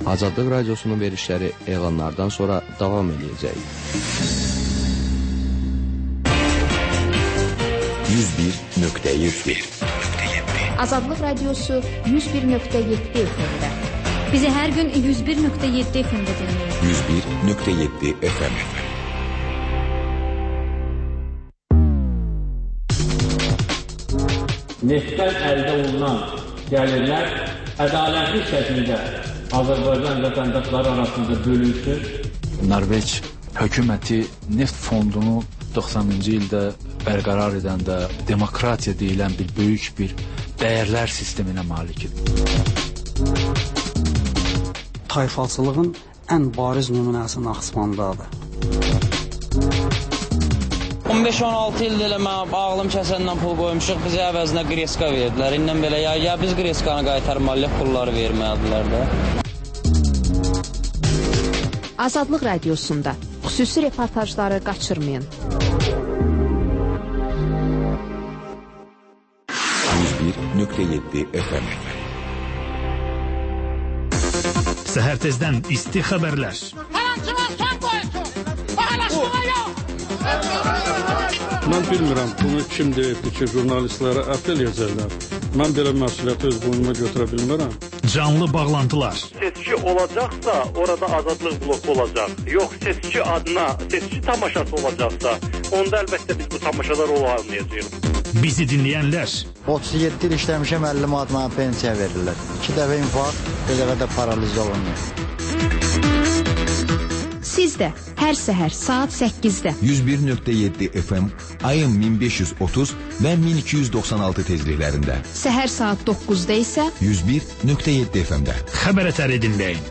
Azadlıq Radiosunun verişləri elanlardan sonra davam edəcək. 101.1 Azadlıq Radiosu 101.7 FM-də. Bizi hər gün 101.7 FM-də dinləyin. 101.7 FM. Neftdən əldə olunan gəlirlər ədalətli şəkildə Azərbaycan vətəndaşları arasında bölünsün. Norveç hökuməti neft fondunu 90-cı ildə bərqərar edəndə demokratiya deyilən bir böyük bir dəyərlər sisteminə malikdir. Tayfalçılığın ən bariz nümunəsi Naxçıvandadır. 15-16 ildir elə mən ağlım kəsəndən pul qoymuşuq, bizə əvəzinə qreska verdilər. İndən belə ya biz qreskanı qaytarmalıyıq, pulları verməyədilər də. Azadlıq Radiosunda xüsusi reportajları qaçırmayın. 101.7 FM. Səhər tezdən isti xəbərlər. Mən bilmirəm, bunu kim deyibdir ki, jurnalistlərə əfv eləyəcəklər. Mən belə məsuliyyəti öz boynuma götürə bilmirəm. Canlı bağlantılar. Seçki olacaqsa, orada azadlıq bloku olacaq. Yox, seçki adına, seçki tamaşası olacaqsa, onda əlbəttə biz bu tamaşalar olmayacağıq. Bizi dinləyənlər. 37 il işləmişəm, 50 manat mənə pensiya verirlər. 2 dəfə infarkt, bir dəfə də paraliz olunur. Siz də hər səhər saat 8-də 101.7 FM, ayın 1530 və 1296 tezliklərində. Səhər saat 9-da isə 101.7 FM-də. Xəbər ətəri dinləyin.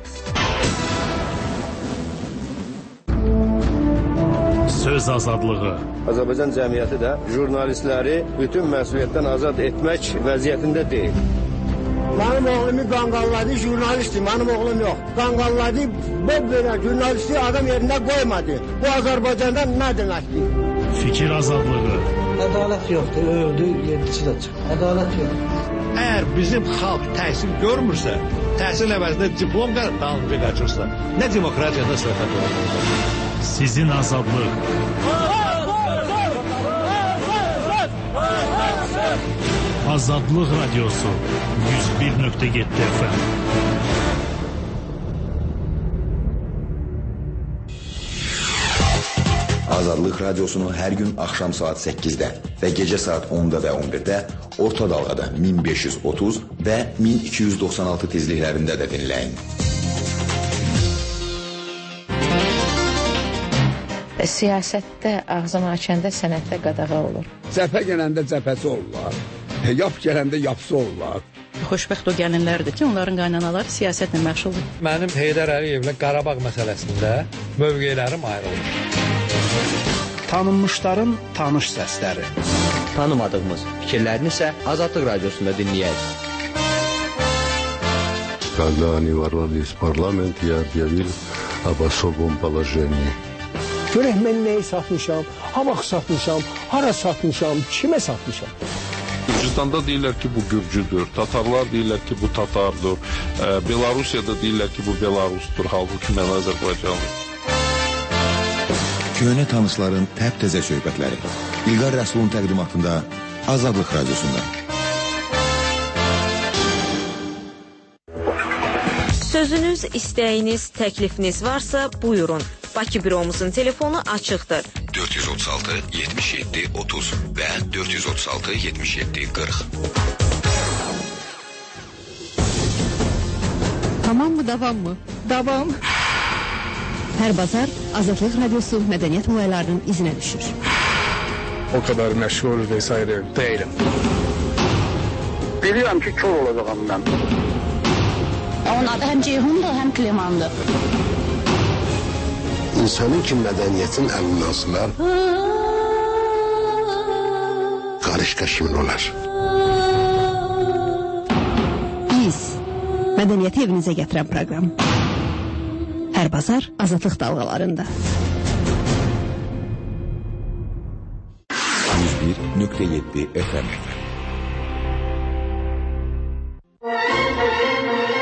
Söz azadlığı. Azərbaycan cəmiyyəti də jurnalistləri bütün məsuliyyətdən azad etmək vəziyyətində deyil. Mənim oğlumu qanqalladı, jurnalistdir, mənim oğlum yox. Qanqalladı, belə jurnalisti adam yerində qoymadı. Bu Azərbaycanda nə deməkdir? Fikir azadlığı. Ədalət yoxdur, öldü, yedisi də çıxır. Ədalət yoxdur. Əgər bizim xalq təhsil görmürsə, təhsil əvəzində diplom dalınca qaçırsa, nə demokratiyada söhbət olur? Sizin azadlıq. Azadlıq Radiosu 101.7 FM. Azadlıq Radiosunu hər gün axşam saat 8-də və gecə saat 10-da və 11-də orta dalğada 1530 və 1296 tezliklərində də dinləyin. Siyasətdə ağzını açanda sənətdə qadağa olur. Cəbhə gələndə cəbhəsi olurlar. Yap gələndə yapsı olurlar. Xoşbəxt o gəlinlərdir ki, onların qaynanaları siyasətlə məşğuldur. Mənim Heydər Əliyevlə Qarabağ məsələsində mövqelərim ayrılır. Tanınmışların tanış səsləri. Tanımadığımız fikirlərini isə Azadlıq Radiosunda dinləyək. Когда они ворвались в парламент, я объявил об особом положении. Görək mən nəyi satmışam, ha vaxt satmışam, hara satmışam, kimə satmışam. Gürcüstanda deyirlər ki, bu Gürcüdür, Tatarlar deyirlər ki, bu Tatardır, Belarusiyada deyirlər ki, bu Belarusdur, halbuki mən Azərbaycanlıyım. Köhnə tanışların təp-təzə söhbətləri. İlqar Rəsulun təqdimatında Azadlıq Radiosunda. Sözünüz, istəyiniz, təklifiniz varsa buyurun. Bakı büromuzun telefonu açıqdır. 436 77 30 və 436 77 40. Tamam mı, davam mı? Davam. Hər bazar Azadlıq Radiosu mədəniyyət olaylarının izinə düşür. O kadar məşğul vesaire değilim. Biliyorum ki, kör olacağım mən. Onun adı həm Ceyhundur, həm Klimandır. İnsanın ki mədəniyyətin əlindən asılar, qarışqa kimin olar? Biz, mədəniyyəti evinizə gətirən proqram. Hər bazar Azadlıq dalğalarında. 101.7 FM.